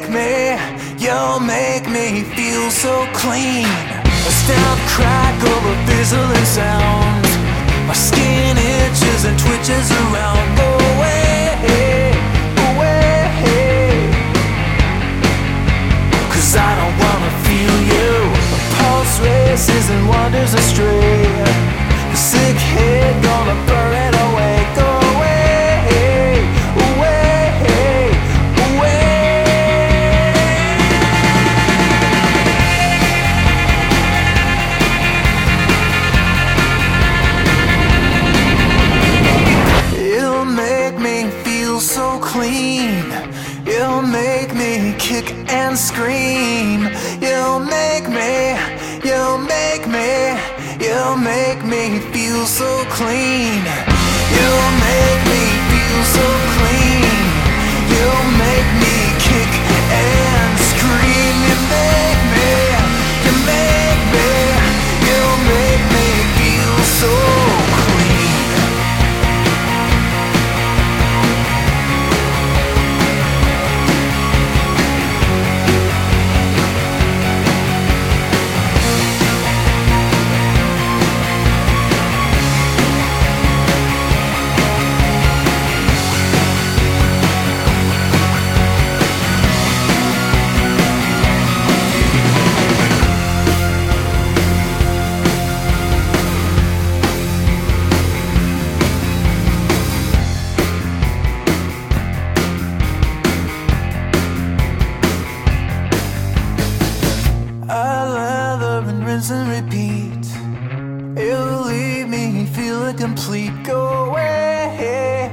make me feel so clean. A stout crackle of fizzling sounds. My skin itches and twitches around. Go away, away, 'cause I don't wanna feel you. My pulse races and wanders astray. The sick head gonna burn it away. Go away, away, away. It'll make me feel so clean. It'll make me kick and scream. You'll make me feel so clean. You'll make me feel so clean. You'll make me kick and scream. You make me, you'll make me feel so clean. I'd lather and rinse and repeat. It'll leave me feeling complete. Go away,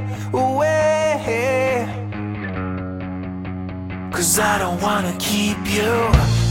away, 'cause I don't wanna keep you.